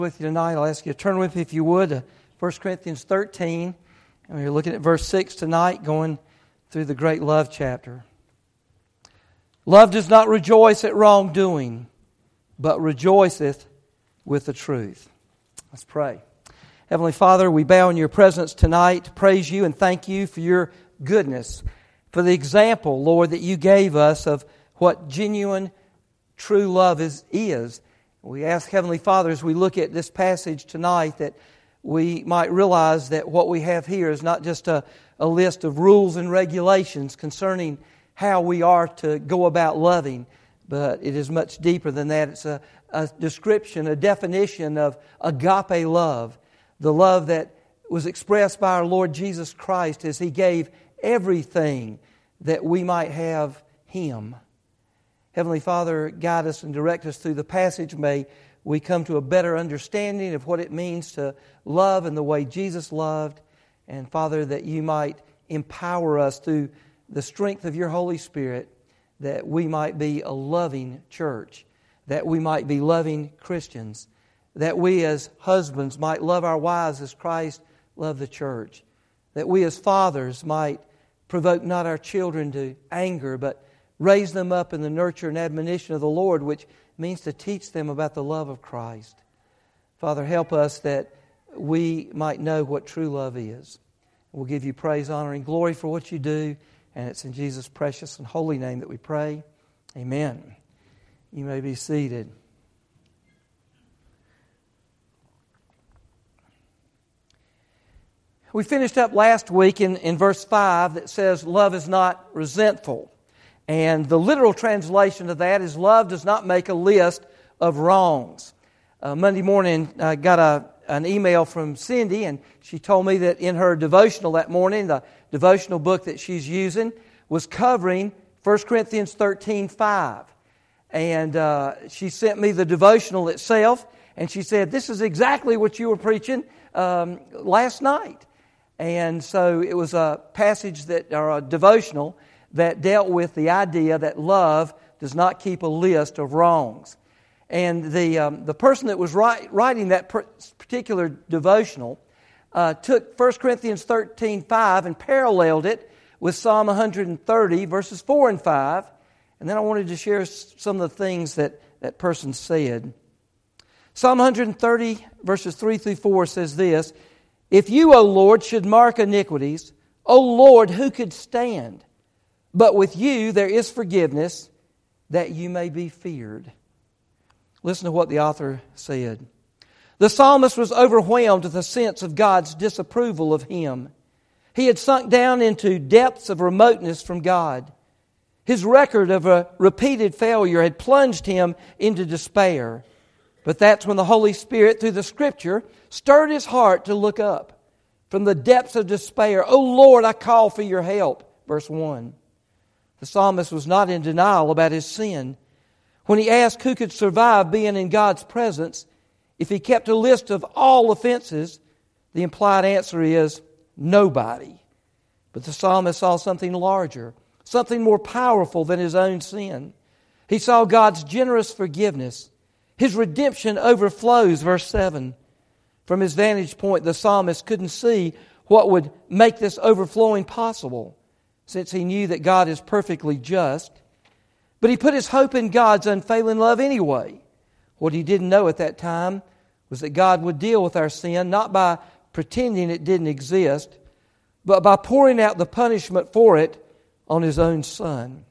With you tonight, I'll ask you to turn with me, if you would, to 1 Corinthians 13. And we're looking at verse 6 tonight, going through the great love chapter. Love does not rejoice at wrongdoing, but rejoiceth with the truth. Let's pray. Heavenly Father, we bow in your presence tonight to praise you and thank you for your goodness, for the example, Lord, that you gave us of what genuine, true love is. We ask, Heavenly Father, as we look at this passage tonight, that we might realize that what we have here is not just a list of rules and regulations concerning how we are to go about loving, but it is much deeper than that. It's a description, a definition of agape love, the love that was expressed by our Lord Jesus Christ as He gave everything that we might have Him. Heavenly Father, guide us and direct us through the passage. May we come to a better understanding of what it means to love and the way Jesus loved. And Father, that you might empower us through the strength of your Holy Spirit, that we might be a loving church, that we might be loving Christians, that we as husbands might love our wives as Christ loved the church, that we as fathers might provoke not our children to anger, but raise them up in the nurture and admonition of the Lord, which means to teach them about the love of Christ. Father, help us that we might know what true love is. We'll give you praise, honor, and glory for what you do, and it's in Jesus' precious and holy name that we pray. Amen. You may be seated. We finished up last week in verse 5 that says, love is not resentful. And the literal translation of that is, love does not make a list of wrongs. Monday morning, I got an email from Cindy, and she told me that in her devotional that morning, the devotional book that she's using was covering 1 Corinthians 13:5. And she sent me the devotional itself, and she said, this is exactly what you were preaching last night. And so it was a passage or a devotional that dealt with the idea that love does not keep a list of wrongs. And the person that was writing that particular devotional took 1 Corinthians 13:5 and paralleled it with Psalm 130, verses 4 and 5. And then I wanted to share some of the things that person said. Psalm 130, verses 3 through 4 says this, if you, O Lord, should mark iniquities, O Lord, who could stand? But with you there is forgiveness, that you may be feared. Listen to what the author said. The psalmist was overwhelmed with a sense of God's disapproval of him. He had sunk down into depths of remoteness from God. His record of a repeated failure had plunged him into despair. But that's when the Holy Spirit, through the Scripture, stirred his heart to look up. From the depths of despair, O Lord, I call for your help. Verse 1. The psalmist was not in denial about his sin. When he asked who could survive being in God's presence, if he kept a list of all offenses, the implied answer is nobody. But the psalmist saw something larger, something more powerful than his own sin. He saw God's generous forgiveness. His redemption overflows, verse 7. From his vantage point, the psalmist couldn't see what would make this overflowing possible, since he knew that God is perfectly just. But he put his hope in God's unfailing love anyway. What he didn't know at that time was that God would deal with our sin, not by pretending it didn't exist, but by pouring out the punishment for it on His own Son.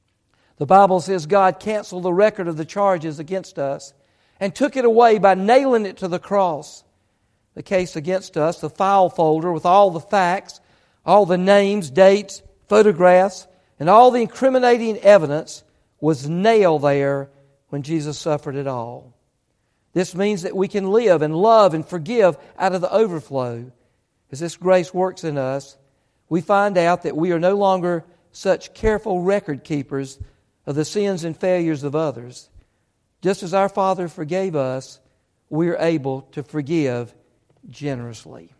The Bible says God canceled the record of the charges against us and took it away by nailing it to the cross. The case against us, the file folder with all the facts, all the names, dates, photographs, and all the incriminating evidence was nailed there when Jesus suffered it all. This means that we can live and love and forgive out of the overflow. As this grace works in us, we find out that we are no longer such careful record keepers of the sins and failures of others. Just as our Father forgave us, we are able to forgive generously.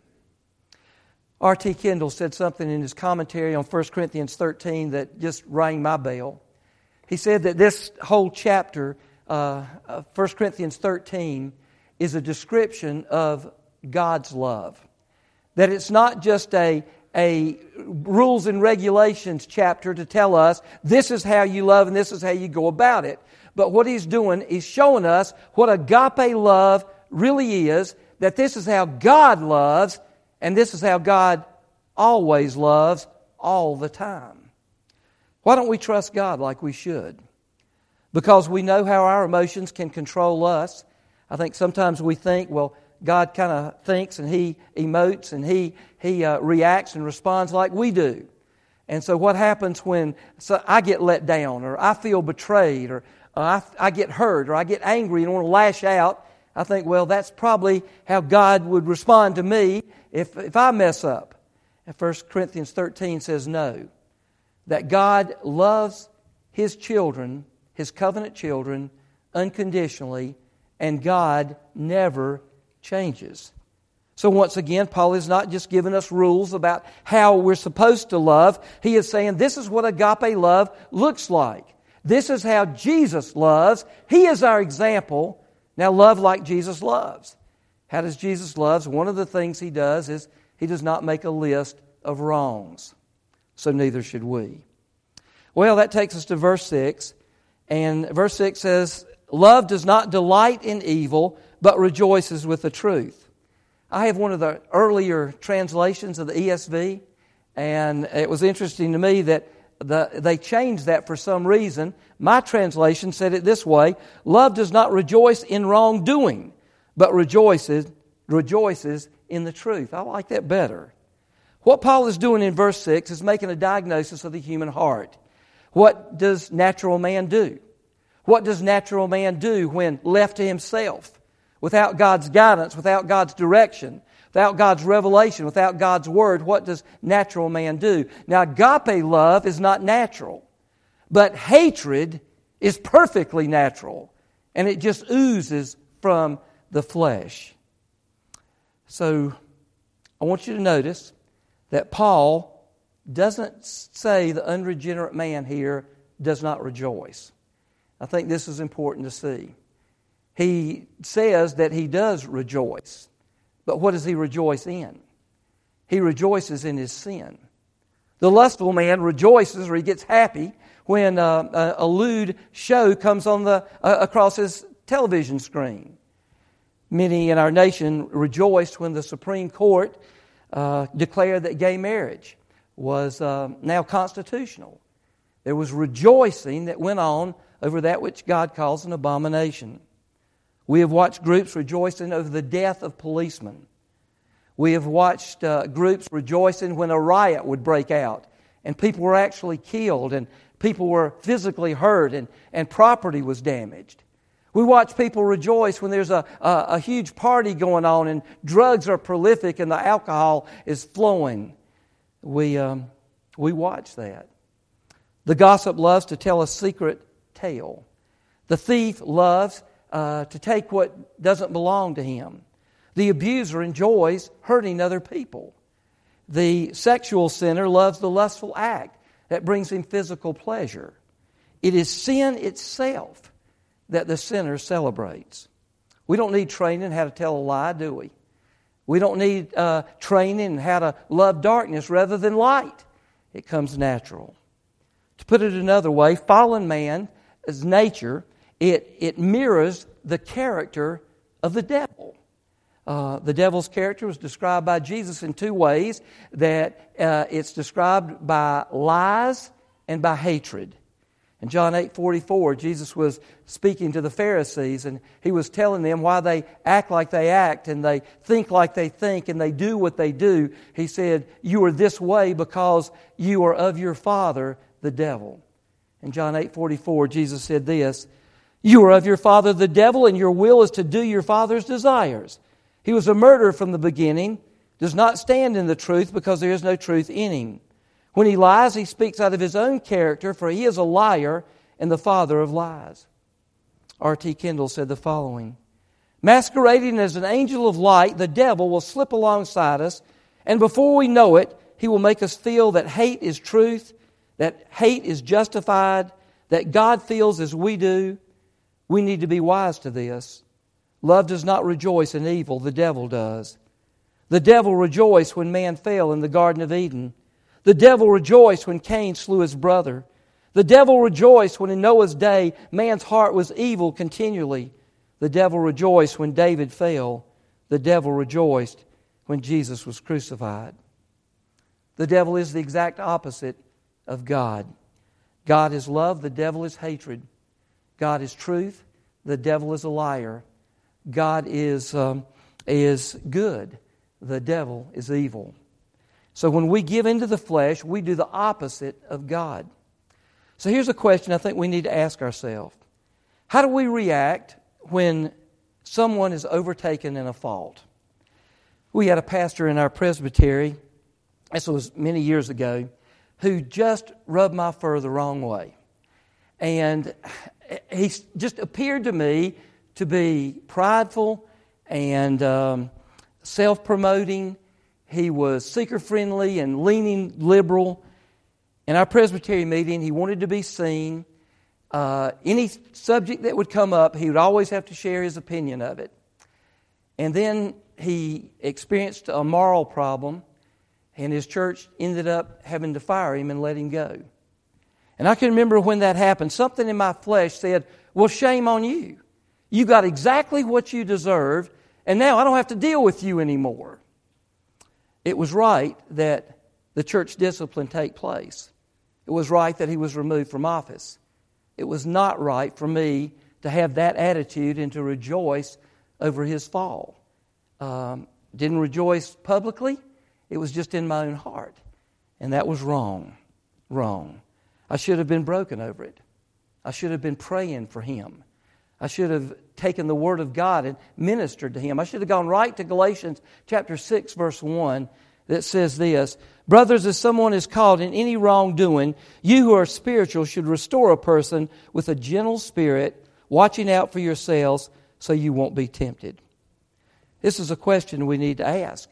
R.T. Kendall said something in his commentary on 1 Corinthians 13 that just rang my bell. He said that this whole chapter, 1 Corinthians 13, is a description of God's love. That it's not just a rules and regulations chapter to tell us this is how you love and this is how you go about it. But what he's doing is showing us what agape love really is, that this is how God loves, and this is how God always loves all the time. Why don't we trust God like we should? Because we know how our emotions can control us. I think sometimes we think, well, God kind of thinks and He emotes and He reacts and responds like we do. And so what happens when I get let down, or I feel betrayed, or I get hurt, or I get angry and want to lash out, I think, well, that's probably how God would respond to me if I mess up. And 1 Corinthians 13 says no. That God loves His children, His covenant children, unconditionally, and God never changes. So once again, Paul is not just giving us rules about how we're supposed to love. He is saying this is what agape love looks like. This is how Jesus loves. He is our example. Now love like Jesus loves. How does Jesus love? One of the things He does is He does not make a list of wrongs. So neither should we. Well, that takes us to verse 6. And verse 6 says, love does not delight in evil, but rejoices with the truth. I have one of the earlier translations of the ESV, and it was interesting to me that they changed that for some reason. My translation said it this way: love does not rejoice in wrongdoing, but rejoices in the truth. I like that better. What Paul is doing in verse 6 is making a diagnosis of the human heart. What does natural man do? What does natural man do when left to himself? Without God's guidance, without God's direction, without God's revelation, without God's Word, what does natural man do? Now, agape love is not natural, but hatred is perfectly natural, and it just oozes from the flesh. So, I want you to notice that Paul doesn't say the unregenerate man here does not rejoice. I think this is important to see. He says that he does rejoice. But what does he rejoice in? He rejoices in his sin. The lustful man rejoices, or he gets happy, when a lewd show comes on across his television screen. Many in our nation rejoiced when the Supreme Court declared that gay marriage was now constitutional. There was rejoicing that went on over that which God calls an abomination. We have watched groups rejoicing over the death of policemen. We have watched groups rejoicing when a riot would break out and people were actually killed and people were physically hurt and property was damaged. We watch people rejoice when there's a huge party going on and drugs are prolific and the alcohol is flowing. We watch that. The gossip loves to tell a secret tale. The thief loves to take what doesn't belong to him. The abuser enjoys hurting other people. The sexual sinner loves the lustful act that brings him physical pleasure. It is sin itself that the sinner celebrates. We don't need training how to tell a lie, do we? We don't need training how to love darkness rather than light. It comes natural. To put it another way, fallen man's nature, it mirrors the character of the devil. The devil's character was described by Jesus in two ways. That it's described by lies and by hatred. In John 8:44, Jesus was speaking to the Pharisees and He was telling them why they act like they act and they think like they think and they do what they do. He said, you are this way because you are of your father, the devil. In John 8:44, Jesus said this, you are of your father, the devil, and your will is to do your father's desires. He was a murderer from the beginning, does not stand in the truth because there is no truth in him. When he lies, he speaks out of his own character, for he is a liar and the father of lies. R.T. Kendall said the following, masquerading as an angel of light, the devil will slip alongside us, and before we know it, he will make us feel that hate is truth, that hate is justified, that God feels as we do. We need to be wise to this. Love does not rejoice in evil, the devil does. The devil rejoiced when man fell in the Garden of Eden. The devil rejoiced when Cain slew his brother. The devil rejoiced when in Noah's day man's heart was evil continually. The devil rejoiced when David fell. The devil rejoiced when Jesus was crucified. The devil is the exact opposite of God. God is love, the devil is hatred. God is truth, the devil is a liar. God is good, the devil is evil. So when we give into the flesh, we do the opposite of God. So here's a question I think we need to ask ourselves. How do we react when someone is overtaken in a fault? We had a pastor in our presbytery, this was many years ago, who just rubbed my fur the wrong way. And he just appeared to me to be prideful and self-promoting. He was seeker-friendly and leaning liberal. In our presbytery meeting, he wanted to be seen. Any subject that would come up, he would always have to share his opinion of it. And then he experienced a moral problem, and his church ended up having to fire him and let him go. And I can remember when that happened, something in my flesh said, well, shame on you. You got exactly what you deserved, and now I don't have to deal with you anymore. It was right that the church discipline take place. It was right that he was removed from office. It was not right for me to have that attitude and to rejoice over his fall. Didn't rejoice publicly. It was just in my own heart. And that was wrong. Wrong. I should have been broken over it. I should have been praying for him. I should have taken the Word of God and ministered to him. I should have gone right to Galatians chapter 6, verse 1, that says this, brothers, if someone is caught in any wrongdoing, you who are spiritual should restore a person with a gentle spirit, watching out for yourselves so you won't be tempted. This is a question we need to ask.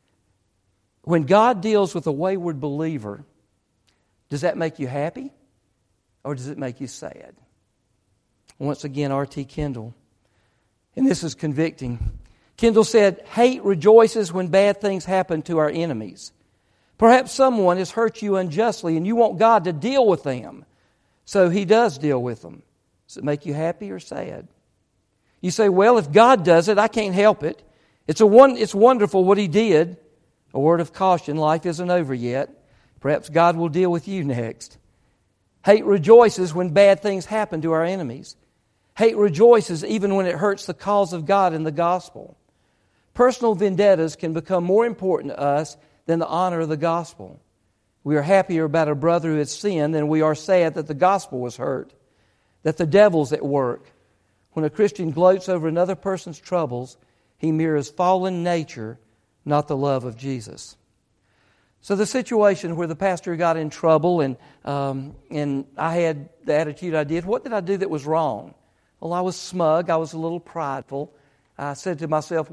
When God deals with a wayward believer, does that make you happy or does it make you sad? Once again, R.T. Kendall, and this is convicting. Kendall said, hate rejoices when bad things happen to our enemies. Perhaps someone has hurt you unjustly and you want God to deal with them. So He does deal with them. Does it make you happy or sad? You say, well, if God does it, I can't help it. It's wonderful what He did. A word of caution, life isn't over yet. Perhaps God will deal with you next. Hate rejoices when bad things happen to our enemies. Hate rejoices even when it hurts the cause of God and the gospel. Personal vendettas can become more important to us than the honor of the gospel. We are happier about a brother who has sinned than we are sad that the gospel was hurt, that the devil's at work. When a Christian gloats over another person's troubles, he mirrors fallen nature, not the love of Jesus. So the situation where the pastor got in trouble and I had the attitude I did, what did I do that was wrong? Well, I was smug. I was a little prideful. I said to myself,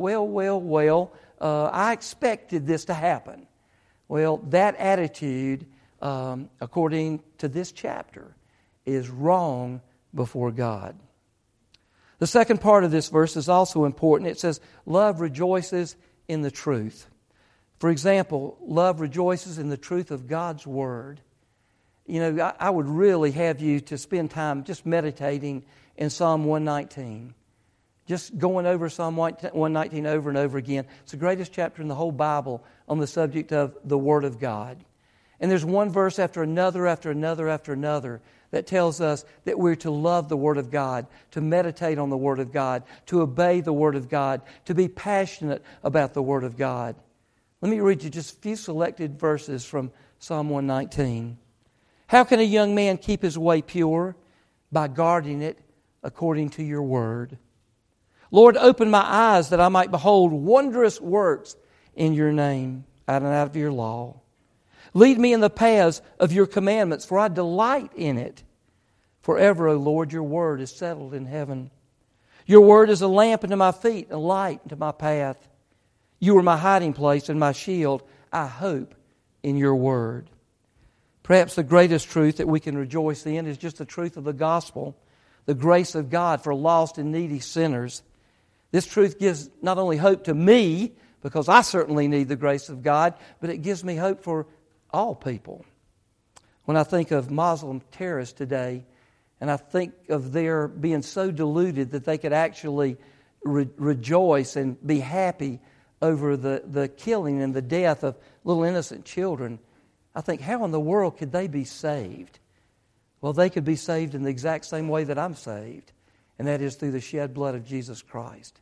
I expected this to happen. Well, that attitude, according to this chapter, is wrong before God. The second part of this verse is also important. It says, love rejoices in the truth. For example, love rejoices in the truth of God's Word. You know, I would really have you to spend time just meditating in Psalm 119. Just going over Psalm 119 over and over again. It's the greatest chapter in the whole Bible on the subject of the Word of God. And there's one verse after another that tells us that we're to love the Word of God, to meditate on the Word of God, to obey the Word of God, to be passionate about the Word of God. Let me read you just a few selected verses from Psalm 119. How can a young man keep his way pure? By guarding it according to your word. Lord, open my eyes that I might behold wondrous works in your name, out of your law. Lead me in the paths of your commandments, for I delight in it. Forever, O Lord, your word is settled in heaven. Your word is a lamp unto my feet, a light unto my path. You are my hiding place and my shield. I hope in your word. Perhaps the greatest truth that we can rejoice in is just the truth of the gospel, the grace of God for lost and needy sinners. This truth gives not only hope to me, because I certainly need the grace of God, but it gives me hope for all people. When I think of Muslim terrorists today, and I think of their being so deluded that they could actually rejoice and be happy over the killing and the death of little innocent children, I think, how in the world could they be saved? Well, they could be saved in the exact same way that I'm saved, and that is through the shed blood of Jesus Christ.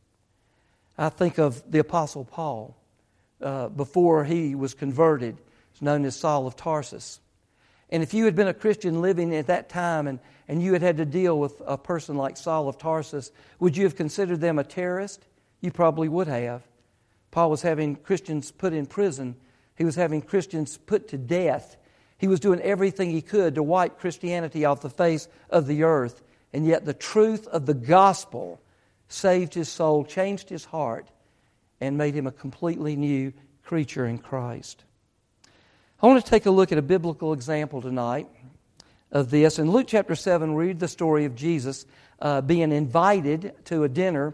I think of the Apostle Paul. Before he was converted, he's known as Saul of Tarsus. And if you had been a Christian living at that time and you had had to deal with a person like Saul of Tarsus, would you have considered them a terrorist? You probably would have. Paul was having Christians put in prison. He was having Christians put to death. He was doing everything he could to wipe Christianity off the face of the earth. And yet the truth of the gospel saved his soul, changed his heart, and made him a completely new creature in Christ. I want to take a look at a biblical example tonight of this. In Luke chapter 7, we read the story of Jesus being invited to a dinner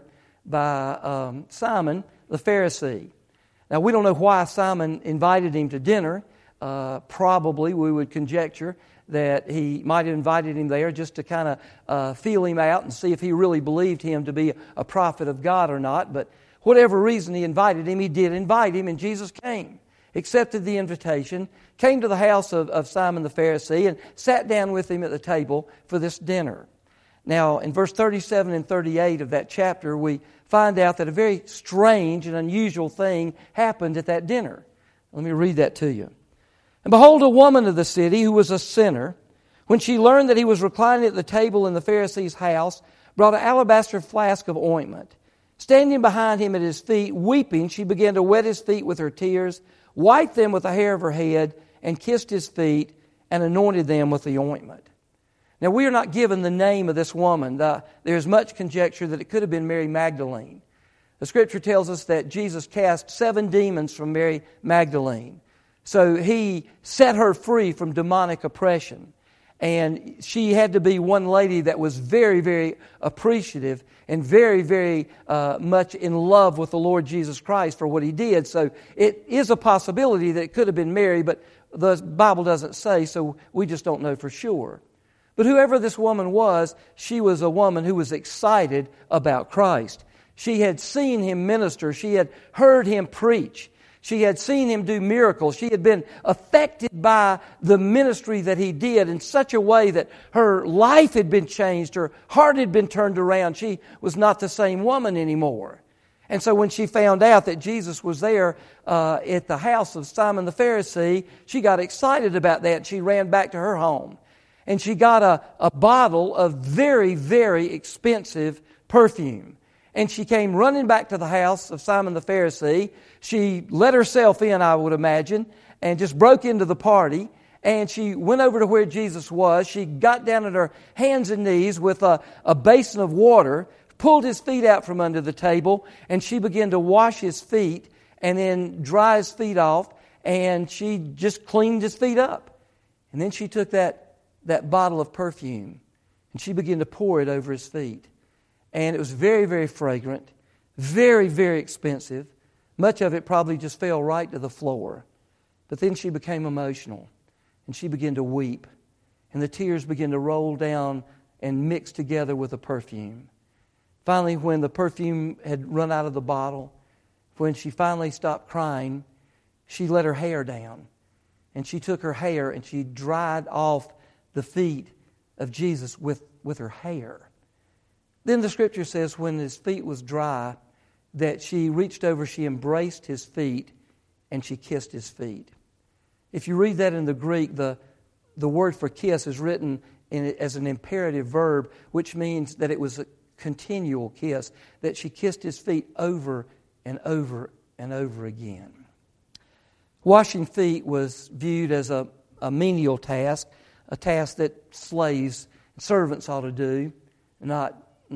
by Simon the Pharisee. Now, we don't know why Simon invited him to dinner. Probably, we would conjecture, that he might have invited him there just to kind of feel him out and see if he really believed him to be a prophet of God or not. But whatever reason he invited him, he did invite him, and Jesus came, accepted the invitation, came to the house of Simon the Pharisee, and sat down with him at the table for this dinner. Now, in verse 37 and 38 of that chapter, we find out that a very strange and unusual thing happened at that dinner. Let me read that to you. And behold, a woman of the city who was a sinner, when she learned that he was reclining at the table in the Pharisee's house, brought an alabaster flask of ointment. Standing behind him at his feet, weeping, she began to wet his feet with her tears, wiped them with the hair of her head, and kissed his feet, and anointed them with the ointment. Now, we are not given the name of this woman. There's much conjecture that it could have been Mary Magdalene. The Scripture tells us that Jesus cast 7 demons from Mary Magdalene. So he set her free from demonic oppression. And she had to be one lady that was very, very appreciative and very, very much in love with the Lord Jesus Christ for what He did. So it is a possibility that it could have been Mary, but the Bible doesn't say, so we just don't know for sure. But whoever this woman was, she was a woman who was excited about Christ. She had seen Him minister. She had heard Him preach. She had seen Him do miracles. She had been affected by the ministry that He did in such a way that her life had been changed. Her heart had been turned around. She was not the same woman anymore. And so when she found out that Jesus was there at the house of Simon the Pharisee, she got excited about that. She ran back to her home. And she got a bottle of very, very expensive perfume. And she came running back to the house of Simon the Pharisee. She let herself in, I would imagine, and just broke into the party. And she went over to where Jesus was. She got down on her hands and knees with a basin of water, pulled His feet out from under the table, and she began to wash His feet and then dry His feet off. And she just cleaned His feet up. And then she took that bottle of perfume and she began to pour it over His feet. And it was very, very fragrant, very, very expensive. Much of it probably just fell right to the floor. But then she became emotional, and she began to weep. And the tears began to roll down and mix together with the perfume. Finally, when the perfume had run out of the bottle, when she finally stopped crying, she let her hair down. And she took her hair and she dried off the feet of Jesus with her hair. Then the Scripture says when His feet was dry, that she reached over, she embraced His feet, and she kissed His feet. If you read that in the Greek, the word for kiss is written as an imperative verb, which means that it was a continual kiss, that she kissed His feet over and over and over again. Washing feet was viewed as a menial task, a task that slaves and servants ought to do, not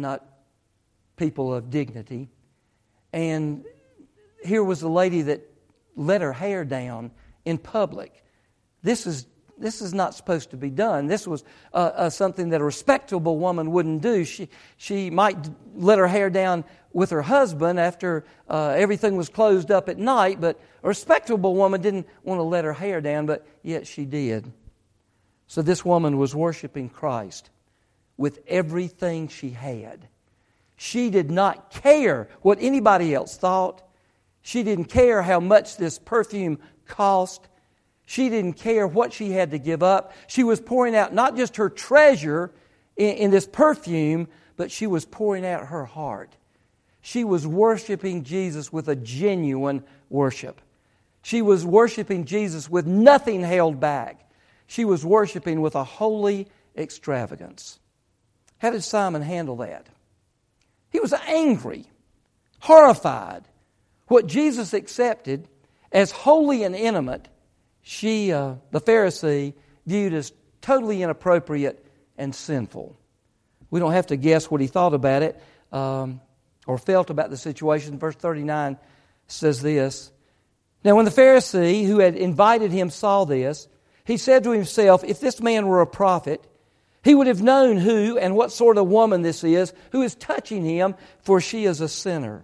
people of dignity. And here was a lady that let her hair down in public. This is this is not supposed to be done. This was something that a respectable woman wouldn't do. She might let her hair down with her husband after everything was closed up at night, but a respectable woman didn't want to let her hair down, but yet she did. So this woman was worshiping Christ with everything she had. She did not care what anybody else thought. She didn't care how much this perfume cost. She didn't care what she had to give up. She was pouring out not just her treasure in this perfume, but she was pouring out her heart. She was worshiping Jesus with a genuine worship. She was worshiping Jesus with nothing held back. She was worshiping with a holy extravagance. How did Simon handle that? He was angry, horrified. What Jesus accepted as holy and intimate, the Pharisee, viewed as totally inappropriate and sinful. We don't have to guess what he thought about it or felt about the situation. Verse 39 says this, "Now when the Pharisee who had invited him saw this, he said to himself, 'If this man were a prophet, he would have known who and what sort of woman this is who is touching him, for she is a sinner.'"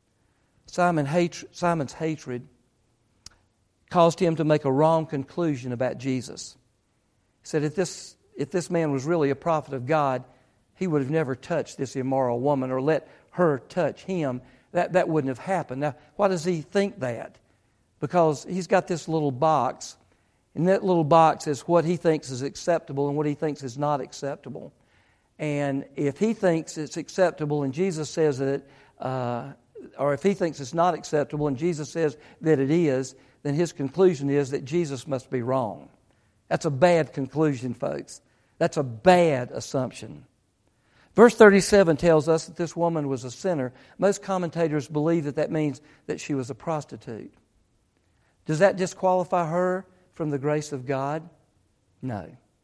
Simon's hatred caused him to make a wrong conclusion about Jesus. He said, if this man was really a prophet of God, he would have never touched this immoral woman or let her touch him. That wouldn't have happened. Now, why does he think that? Because he's got this little box, and that little box is what he thinks is acceptable and what he thinks is not acceptable. And if he thinks it's acceptable and Jesus says that or if he thinks it's not acceptable and Jesus says that it is, then his conclusion is that Jesus must be wrong. That's a bad conclusion, folks. That's a bad assumption. Verse 37 tells us that this woman was a sinner. Most commentators believe that means that she was a prostitute. Does that disqualify her from the grace of God? No.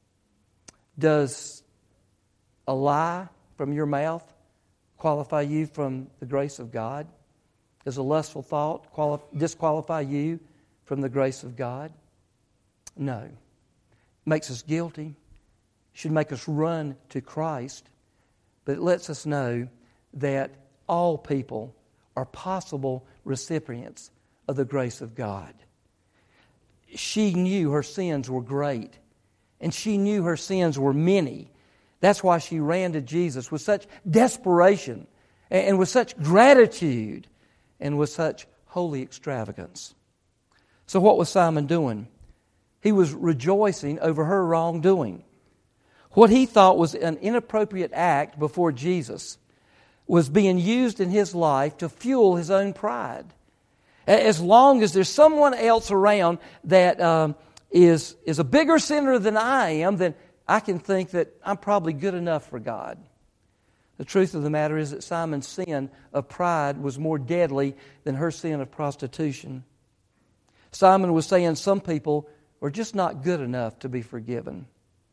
Does a lie from your mouth qualify you from the grace of God? Does a lustful thought disqualify you from the grace of God? No. It makes us guilty. It should make us run to Christ. But it lets us know that all people are possible recipients of the grace of God. She knew her sins were great, and she knew her sins were many. That's why she ran to Jesus with such desperation and with such gratitude and with such holy extravagance. So what was Simon doing? He was rejoicing over her wrongdoing. What he thought was an inappropriate act before Jesus was being used in his life to fuel his own pride. As long as there's someone else around that is a bigger sinner than I am, then I can think that I'm probably good enough for God. The truth of the matter is that Simon's sin of pride was more deadly than her sin of prostitution. Simon was saying some people are just not good enough to be forgiven.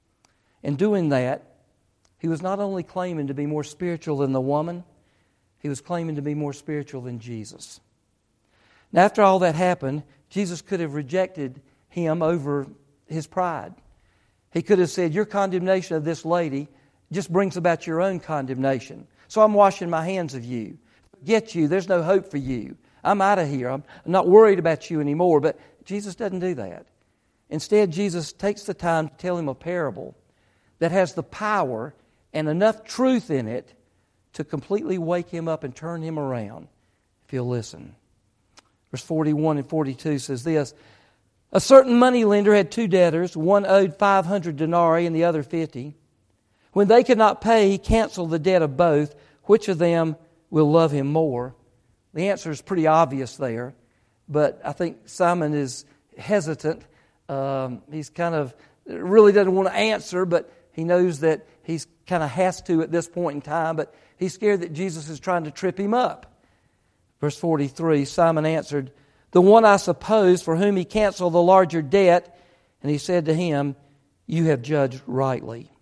In doing that, he was not only claiming to be more spiritual than the woman, he was claiming to be more spiritual than Jesus. Now, after all that happened, Jesus could have rejected him over his pride. He could have said, your condemnation of this lady just brings about your own condemnation. So I'm washing my hands of you. Forget you. There's no hope for you. I'm out of here. I'm not worried about you anymore. But Jesus doesn't do that. Instead, Jesus takes the time to tell him a parable that has the power and enough truth in it to completely wake him up and turn him around, if he'll listen. Verse 41 and 42 says this, "A certain moneylender had two debtors. One owed 500 denarii and the other 50. When they could not pay, he canceled the debt of both. Which of them will love him more?" The answer is pretty obvious there, but I think Simon is hesitant. He's kind of really doesn't want to answer, but he knows that he's kind of has to at this point in time, but he's scared that Jesus is trying to trip him up. Verse 43, Simon answered, "The one I suppose for whom he canceled the larger debt." And he said to him, "You have judged rightly."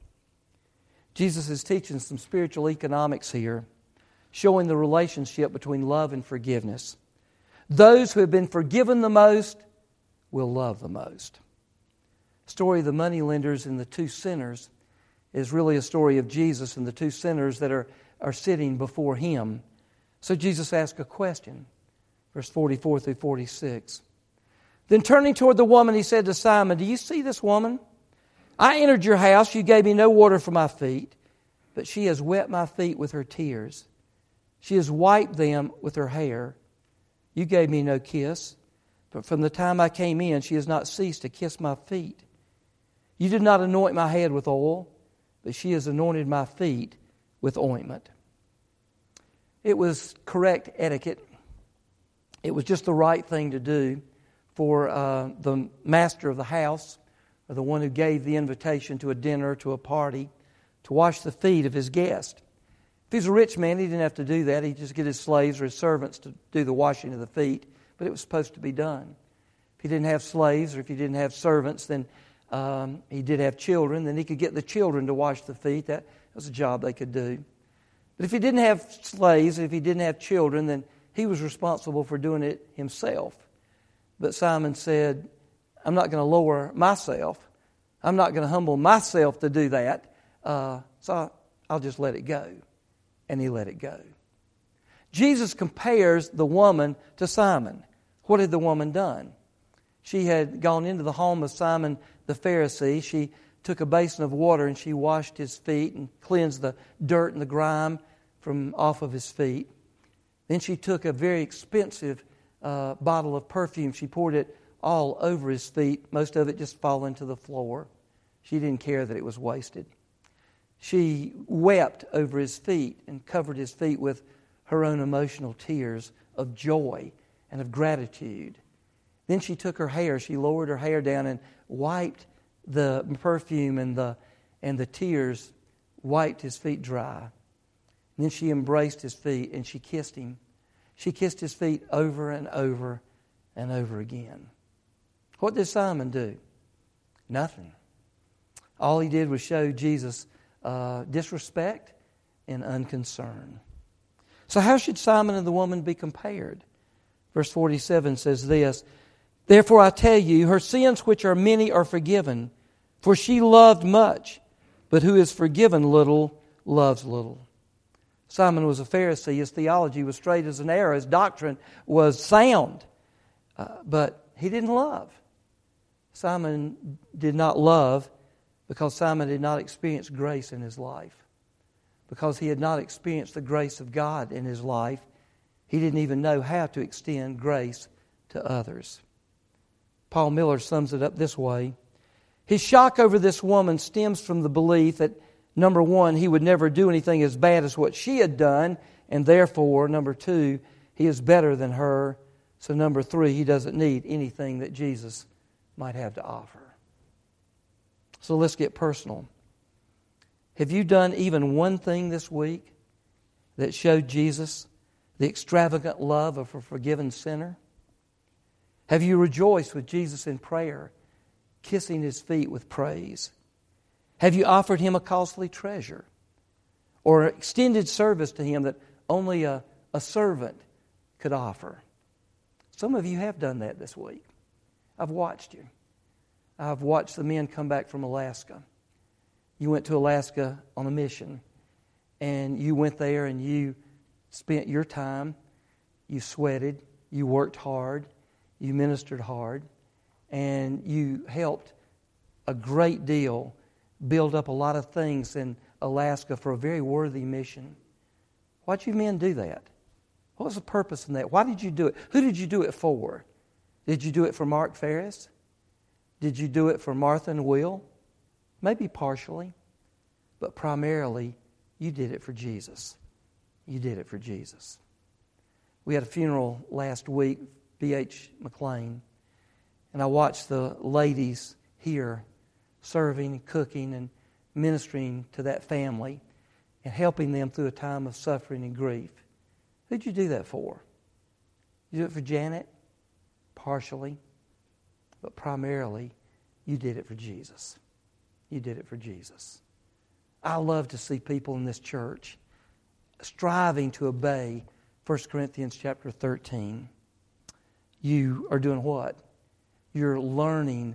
Jesus is teaching some spiritual economics here, showing the relationship between love and forgiveness. Those who have been forgiven the most will love the most. story of the moneylenders and the two sinners is really a story of Jesus and the two sinners that are sitting before Him. So Jesus asked a question, verse 44 through 46. Then turning toward the woman, He said to Simon, do you see this woman? I entered your house, you gave me no water for my feet, but she has wet my feet with her tears. She has wiped them with her hair. You gave me no kiss, but from the time I came in, she has not ceased to kiss my feet. You did not anoint my head with oil, but she has anointed my feet with ointment. It was correct etiquette. It was just the right thing to do for the master of the house, or the one who gave the invitation to a dinner, to a party, to wash the feet of his guest. If he's a rich man, he didn't have to do that. He'd just get his slaves or his servants to do the washing of the feet, but it was supposed to be done. If he didn't have slaves or if he didn't have servants, then he did have children, then he could get the children to wash the feet. That was a job they could do. But if he didn't have slaves, if he didn't have children, then he was responsible for doing it himself. But Simon said, I'm not going to lower myself. I'm not going to humble myself to do that. So I'll just let it go. And he let it go. Jesus compares the woman to Simon. What had the woman done? She had gone into the home of Simon the Pharisee. She took a basin of water and she washed his feet and cleansed the dirt and the grime from off of his feet. Then she took a very expensive bottle of perfume. She poured it all over his feet, most of it just falling to the floor. She didn't care that it was wasted. She wept over his feet and covered his feet with her own emotional tears of joy and of gratitude. Then she took her hair, she lowered her hair down and wiped the perfume and the tears, wiped his feet dry. And then she embraced his feet and she kissed him. She kissed his feet over and over and over again. What did Simon do? Nothing. All he did was show Jesus disrespect and unconcern. So how should Simon and the woman be compared? Verse 47 says this, therefore I tell you, her sins which are many are forgiven, for she loved much, but who is forgiven little loves little. Simon was a Pharisee. His theology was straight as an arrow. His doctrine was sound, but he didn't love. Simon did not love because Simon did not experience grace in his life. Because he had not experienced the grace of God in his life, he didn't even know how to extend grace to others. Paul Miller sums it up this way. His shock over this woman stems from the belief that, number one, he would never do anything as bad as what she had done, and therefore, number two, he is better than her. So number three, he doesn't need anything that Jesus might have to offer. So let's get personal. Have you done even one thing this week that showed Jesus the extravagant love of a forgiven sinner? Have you rejoiced with Jesus in prayer, kissing His feet with praise? Have you offered Him a costly treasure or extended service to Him that only a servant could offer? Some of you have done that this week. I've watched you. I've watched the men come back from Alaska. You went to Alaska on a mission, and you went there and you spent your time, you sweated, you worked hard, you ministered hard, and you helped a great deal build up a lot of things in Alaska for a very worthy mission. Why'd you men do that? What was the purpose in that? Why did you do it? Who did you do it for? Did you do it for Mark Ferris? Did you do it for Martha and Will? Maybe partially, but primarily you did it for Jesus. You did it for Jesus. We had a funeral last week, B.H. McLean, and I watched the ladies here serving and cooking and ministering to that family and helping them through a time of suffering and grief. Who'd you do that for? You do it for Janet? Partially. But primarily, you did it for Jesus. You did it for Jesus. I love to see people in this church striving to obey 1 Corinthians chapter 13. You are doing what? You're learning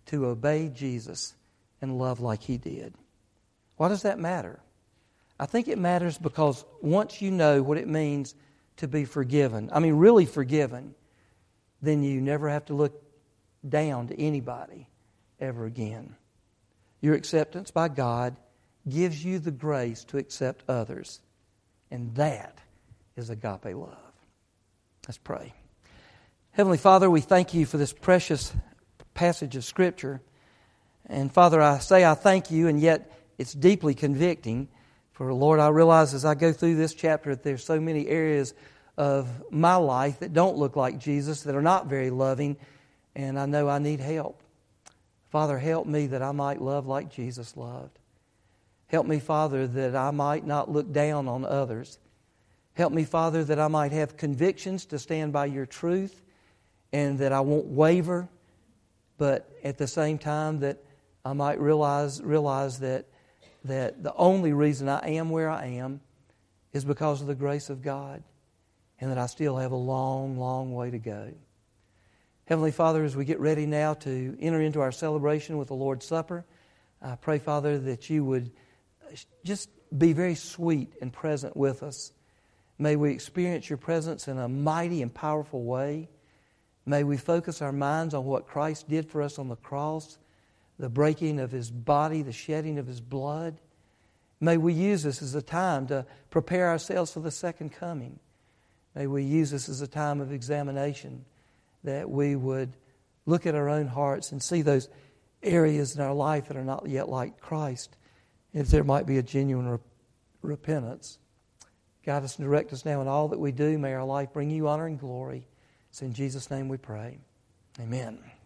to obey Jesus and love like He did. Why does that matter? I think it matters because once you know what it means to be forgiven, really forgiven, then you never have to look down to anybody ever again. Your acceptance by God gives you the grace to accept others. And that is agape love. Let's pray. Heavenly Father, we thank You for this precious passage of Scripture. And Father, I say I thank You, and yet it's deeply convicting. For Lord, I realize as I go through this chapter that there's so many areas of my life that don't look like Jesus, that are not very loving, and I know I need help. Father, help me that I might love like Jesus loved. Help me, Father, that I might not look down on others. Help me, Father, that I might have convictions to stand by Your truth, and that I won't waver, but at the same time that I might realize that the only reason I am where I am is because of the grace of God, and that I still have a long, long way to go. Heavenly Father, as we get ready now to enter into our celebration with the Lord's Supper, I pray, Father, that You would just be very sweet and present with us. May we experience Your presence in a mighty and powerful way. May we focus our minds on what Christ did for us on the cross, the breaking of His body, the shedding of His blood. May we use this as a time to prepare ourselves for the second coming. May we use this as a time of examination, that we would look at our own hearts and see those areas in our life that are not yet like Christ, if there might be a genuine repentance. Guide us and direct us now in all that we do. May our life bring You honor and glory. It's in Jesus' name we pray. Amen.